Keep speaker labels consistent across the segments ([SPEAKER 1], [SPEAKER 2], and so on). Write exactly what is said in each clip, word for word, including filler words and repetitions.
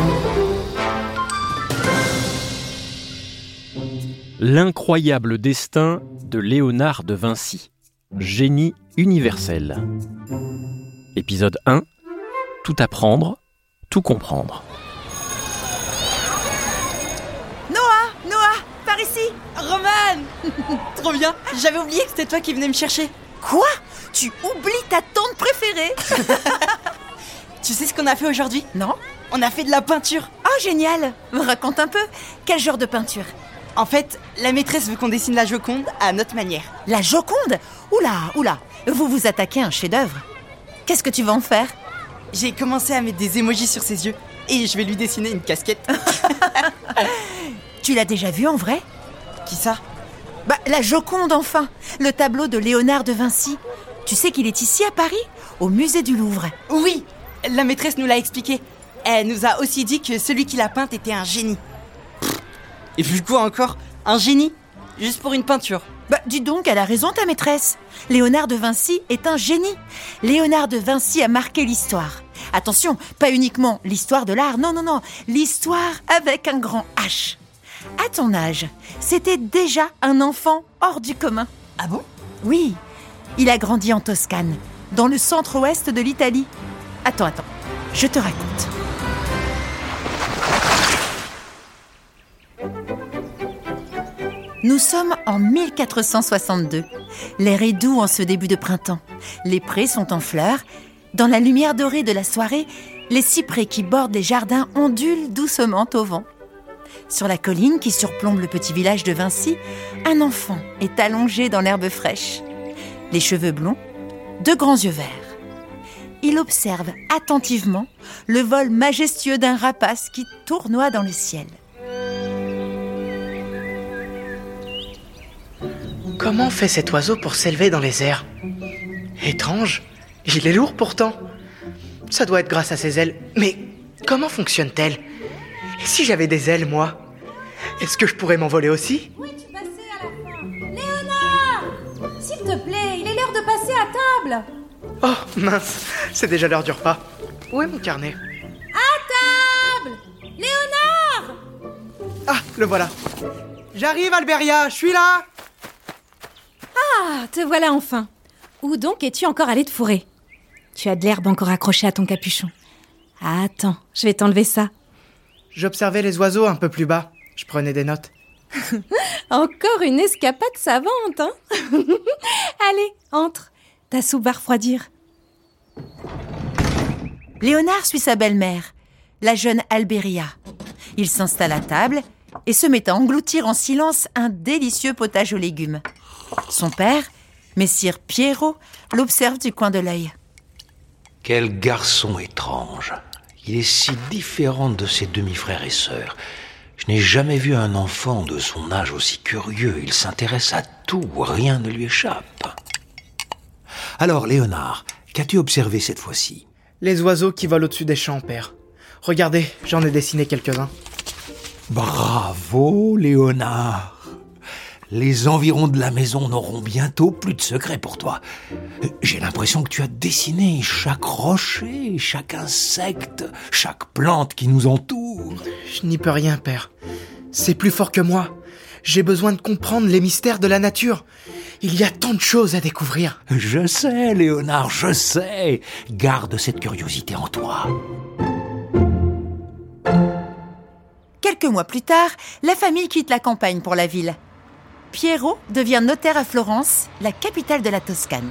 [SPEAKER 1] L'incroyable destin de Léonard de Vinci, génie universel. Épisode un, tout apprendre, tout comprendre.
[SPEAKER 2] Noah, Noah, par ici. Roman. Trop bien, j'avais oublié que c'était toi qui venais me chercher. Quoi ? Tu oublies ta tante préférée. Tu sais ce qu'on a fait aujourd'hui ? Non ? On a fait de la peinture.
[SPEAKER 3] Oh, génial ! Me raconte un peu. Quel genre de peinture ?
[SPEAKER 2] En fait, la maîtresse veut qu'on dessine la Joconde à notre manière.
[SPEAKER 3] La Joconde ? Oula, oula, vous vous attaquez à un chef-d'œuvre. Qu'est-ce que tu vas en faire ?
[SPEAKER 2] J'ai commencé à mettre des émojis sur ses yeux et je vais lui dessiner une casquette.
[SPEAKER 3] Tu l'as déjà vue en vrai ?
[SPEAKER 2] Qui ça ?
[SPEAKER 3] Bah, la Joconde enfin, le tableau de Léonard de Vinci. Tu sais qu'il est ici à Paris, au musée du Louvre.
[SPEAKER 2] Oui, la maîtresse nous l'a expliqué. Elle nous a aussi dit que celui qui l'a peinte était un génie. Et puis quoi encore ? Un génie ? Juste pour une peinture.
[SPEAKER 3] Bah, dis donc, elle a raison ta maîtresse. Léonard de Vinci est un génie. Léonard de Vinci a marqué l'histoire. Attention, pas uniquement l'histoire de l'art, non, non, non. L'histoire avec un grand H. À ton âge, c'était déjà un enfant hors du commun.
[SPEAKER 2] Ah bon ?
[SPEAKER 3] Oui, il a grandi en Toscane, dans le centre-ouest de l'Italie. Attends, attends, je te raconte. Nous sommes en mille quatre cent soixante-deux. L'air est doux en ce début de printemps. Les prés sont en fleurs. Dans la lumière dorée de la soirée, les cyprès qui bordent les jardins ondulent doucement au vent. Sur la colline qui surplombe le petit village de Vinci, un enfant est allongé dans l'herbe fraîche. Les cheveux blonds, deux grands yeux verts. Il observe attentivement le vol majestueux d'un rapace qui tournoie dans le ciel.
[SPEAKER 4] Comment fait cet oiseau pour s'élever dans les airs ? Étrange, il est lourd pourtant. Ça doit être grâce à ses ailes. Mais comment fonctionne-t-elle ? Et si j'avais des ailes, moi ? Est-ce que je pourrais m'envoler aussi ?
[SPEAKER 5] Oui, tu passais à la fin. Léonard ! S'il te plaît, il est l'heure de passer à table.
[SPEAKER 4] Oh, mince, c'est déjà l'heure du repas. Où est mon carnet ?
[SPEAKER 5] À table ! Léonard !
[SPEAKER 4] Ah, le voilà. J'arrive, Albéria, je suis là !
[SPEAKER 5] Ah, te voilà enfin. Où donc es-tu encore allé te fourrer ? Tu as de l'herbe encore accrochée à ton capuchon. Attends, je vais t'enlever ça.
[SPEAKER 4] J'observais les oiseaux un peu plus bas. Je prenais des notes.
[SPEAKER 5] Encore une escapade savante, hein ? Allez, entre. Ta soupe va refroidir.
[SPEAKER 3] Léonard suit sa belle-mère, la jeune Albéria. Il s'installe à table et se met à engloutir en silence un délicieux potage aux légumes. Son père, messire Piero, l'observe du coin de l'œil.
[SPEAKER 6] Quel garçon étrange. Il est si différent de ses demi-frères et sœurs. Je n'ai jamais vu un enfant de son âge aussi curieux. Il s'intéresse à tout, rien ne lui échappe. Alors, Léonard, qu'as-tu observé cette fois-ci ?
[SPEAKER 4] Les oiseaux qui volent au-dessus des champs, père. Regardez, j'en ai dessiné quelques-uns.
[SPEAKER 6] Bravo, Léonard. Les environs de la maison n'auront bientôt plus de secrets pour toi. J'ai l'impression que tu as dessiné chaque rocher, chaque insecte, chaque plante qui nous entoure.
[SPEAKER 4] Je n'y peux rien, père. C'est plus fort que moi. J'ai besoin de comprendre les mystères de la nature. Il y a tant de choses à découvrir.
[SPEAKER 6] Je sais, Léonard, je sais. Garde cette curiosité en toi.
[SPEAKER 3] Quelques mois plus tard, la famille quitte la campagne pour la ville. Piero devient notaire à Florence, la capitale de la Toscane.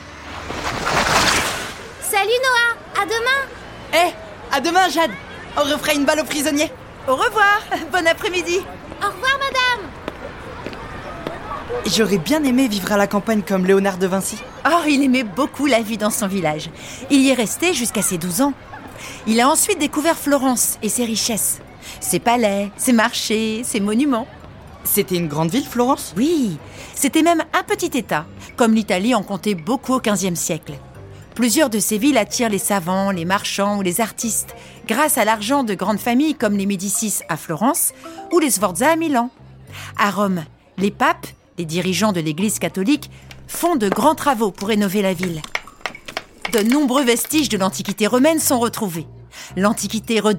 [SPEAKER 5] Salut Noah, à demain.
[SPEAKER 2] Hé, hey, à demain Jade. On refera une balle aux prisonniers.
[SPEAKER 3] Au revoir, bon après-midi.
[SPEAKER 5] Au revoir madame.
[SPEAKER 2] J'aurais bien aimé vivre à la campagne comme Léonard de Vinci.
[SPEAKER 3] Oh, il aimait beaucoup la vie dans son village. Il y est resté jusqu'à ses douze ans. Il a ensuite découvert Florence et ses richesses. Ses palais, ses marchés, ses monuments.
[SPEAKER 2] C'était une grande ville, Florence ?
[SPEAKER 3] Oui, c'était même un petit État, comme l'Italie en comptait beaucoup au quinzième siècle. Plusieurs de ces villes attirent les savants, les marchands ou les artistes, grâce à l'argent de grandes familles comme les Médicis à Florence ou les Sforza à Milan. À Rome, les papes, les dirigeants de l'Église catholique, font de grands travaux pour rénover la ville. De nombreux vestiges de l'Antiquité romaine sont retrouvés. L'Antiquité redevient